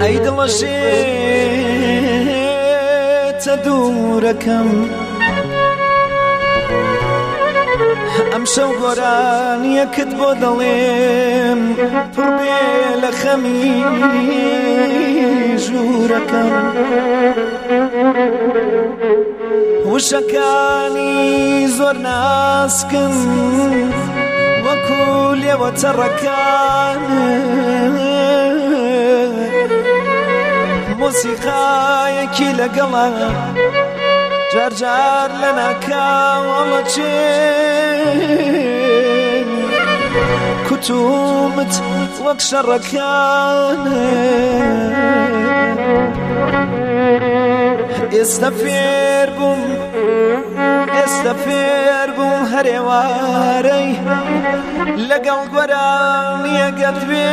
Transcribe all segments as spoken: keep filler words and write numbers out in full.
ئەی دڵەشێتە دوورەکەم ئەم شەو گۆرانیەکت بۆ دەڵێم پڕ بێ لە خەمی ژوورەکەم وشەکانی زۆر ناسکن وەکو لێوە چەڕەکان مۆسیقایەکی لەگەڵە جار جار لە ناکاوەڵە چێن کوتومت وەک شەڕەکانە ئێستا فێر بووم ئێستا فێر بووم هەرێوارەی لەگەڵ گۆرانیەگەت بێ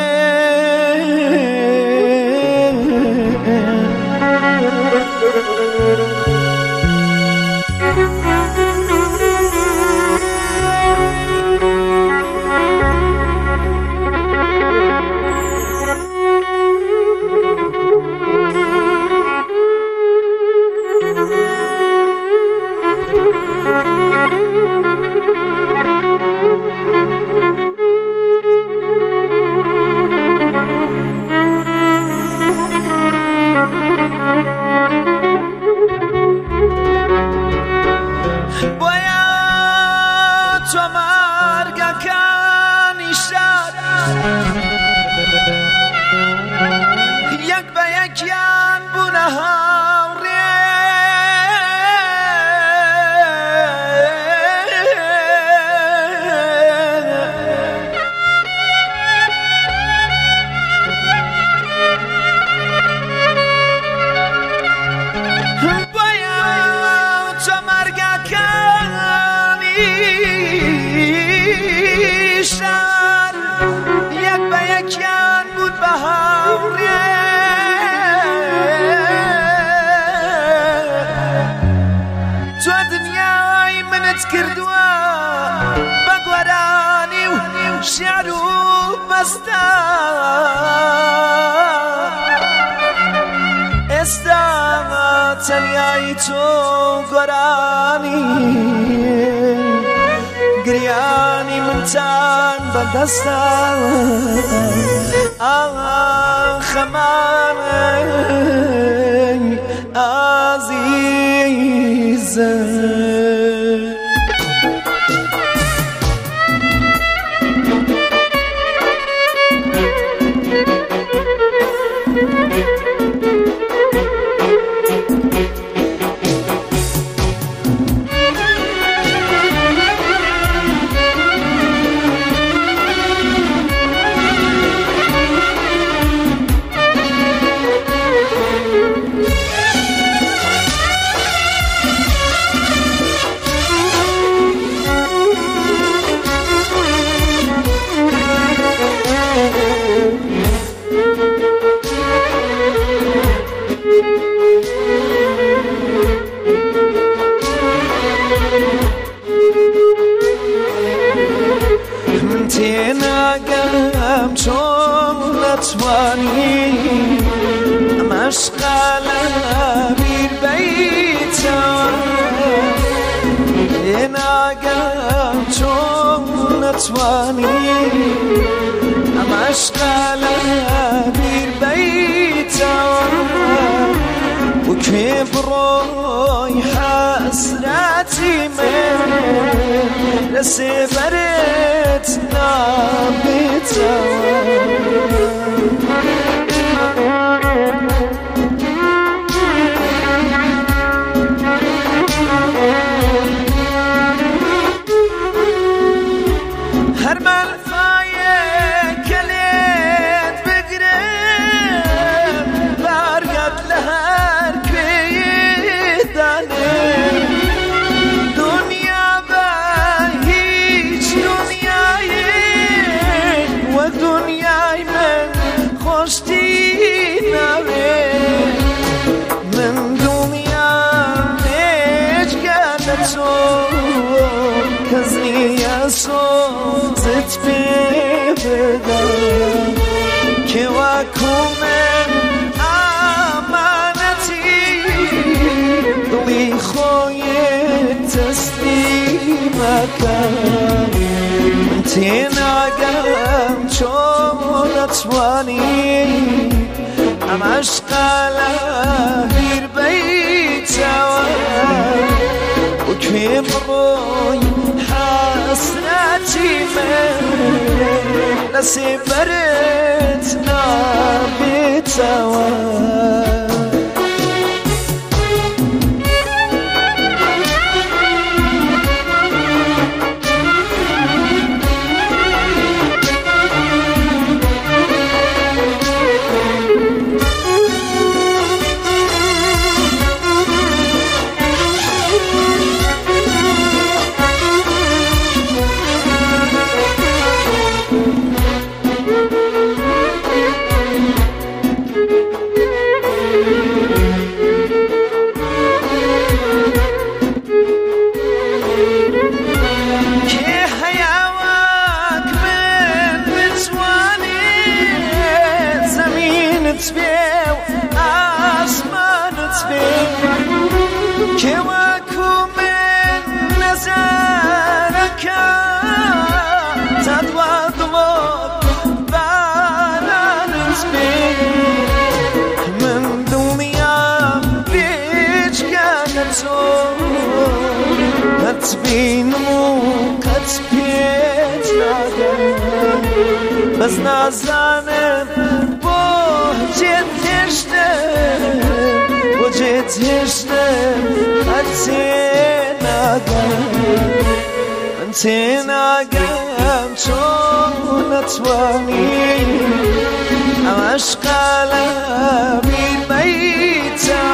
یەک بە یەکیان بوونە هاوڕێ بۆیە چۆمەرگەکانی شار یەک بە یەکیان بوون بە هاوڕێ کردووە بە گۆرانی و شیعر و بەستە ئێستا تەنیایی تۆ گۆرانی گریانی منتان بەدەستە خەمانەی ئازیزە تێناگەم چۆن نەتوانی ئەم عەشقە لە بیر بەیتەوە تێناگەم چۆن نەتوانی ئەم عەشقە لە بیر بەیتەوە وەکوێ بڕۆی حەسرەتی من لەسێبەرت نابێتەوە هەر مەلفایەک کە لێت بگرم بەرگەت لە هەر کوێیەدانێ دنیا بە هیچ دنیایێ وەک دنیای من خۆش عشق لبیر بیتوا وكيف روي حسرتي من لسبرتنا بتوا تبيو أسمان تبيو كواكو من نزارك تدوى ضوء باران تبيو من دنيا بيج كانتو كتبينو كتبيت ناقر بس نازانم وجد هشتم وجد هشتم أنتينا قم أنتينا قم شون أتواني عشق لبي بيتا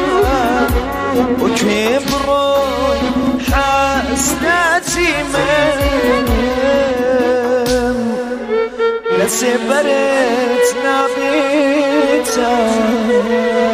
وكيف روي حسناتي من لسبرتنا بيتا